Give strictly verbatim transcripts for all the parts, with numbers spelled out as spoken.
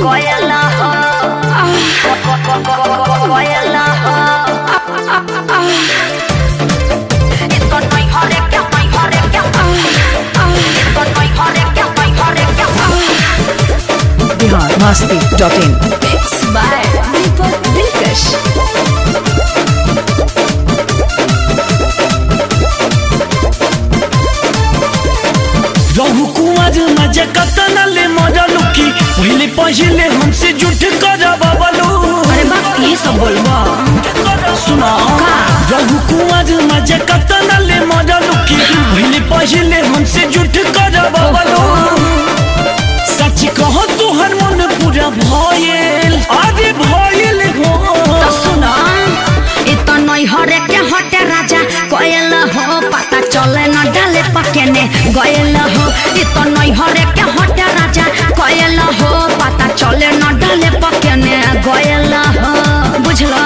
कोयला हो कोयला हो इसको नहीं हरे क्या नहीं हरे क्या इसको नहीं हरे क्या नहीं हरे क्या Bihar Masti dot in mix by Deepak Dilkash रहु कुमार मजा कतना ले मजा लुकी पहले पहले हमसे झूठ कर बाबलू। अरे बाप ये सब बोलबा सुना रहु कुमार मजा कतना ले मजा लुकी पहले पहले हमसे झूठ कर बाबलू। सच कहो तोहर मन पूरा भयल अरे भयल हो तो सुना इतना नहीं हरे के हटे राजा कोयल हो पता चले न डाले पकेने गयल हो इतना नहीं हरे के हटे राजा कोयल हो पता चले न डाले पकेने गयल हो बुझला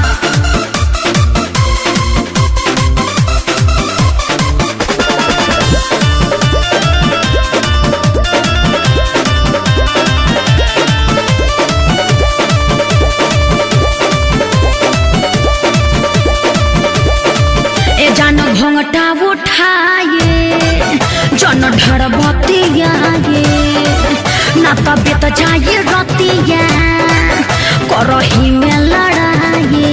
घोंघटा उठाए जन ढर बतियाए ना तबियत जाए रतिया करही में लड़ाए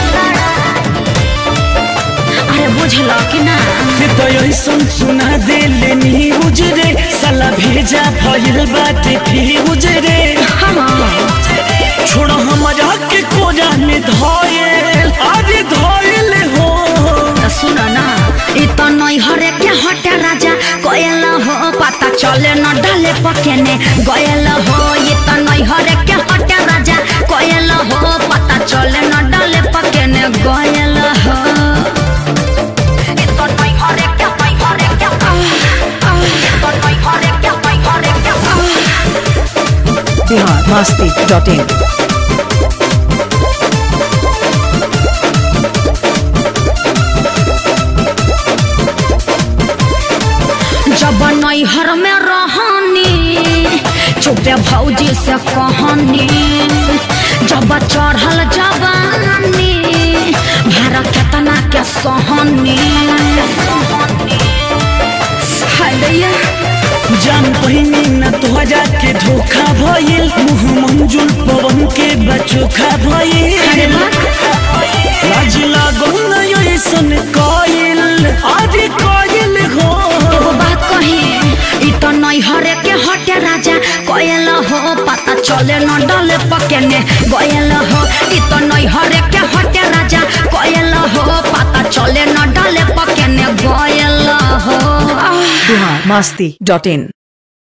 अरे बुझल कि ना तो ऐसन सुना दे लेनी उजरे साला भेजा भइल बाटे फ्यूज रे छोड़ हमरा के कोजा में धयल अरे धयल हो सुना ना इतना नहीं हरे के हटे राजा कोयल हो पता चले न डाले पकेने गयल हो इतना नहीं हरे के हटे राजा कोयल हो पता चले न डाले पकेने गयल हो इतना नहीं हरे के नहीं हरे के इतना नहीं हरे के नहीं हरे के बिहार मस्ती डॉट इन जब नैहर में रहनी चुपे भौजी से कहनी जब चढ़ल जवानी भार केतना के सहनी जान पहिनी न तोहरा के धोखा भइल मुँह मंजुल पवन के बचोखा भइल लाज लागल न ऐसन कइल अरे कइल हो बात कही इतना नहीं हरे के हटे राजा कोयल हो पता चले न डाले पकेने गयल हो इतना नहीं हरे के हटे राजा कोयल हो पता चले न डाले पकेने गयल हो बिहार मस्ती डॉट इन।